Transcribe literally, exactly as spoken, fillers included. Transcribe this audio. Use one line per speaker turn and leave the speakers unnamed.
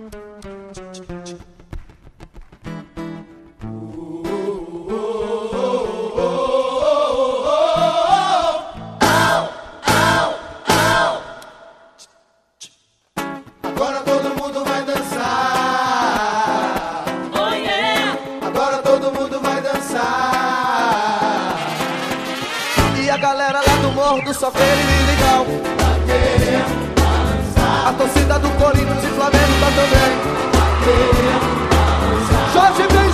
Agora todo mundo vai dançar. Oh yeah! Agora todo mundo vai dançar. E a galera lá do morro do Sofreiro legal tá querendo dançar. A torcida do Corinthians e Flamengo tá também tá querendo dançar. Jorge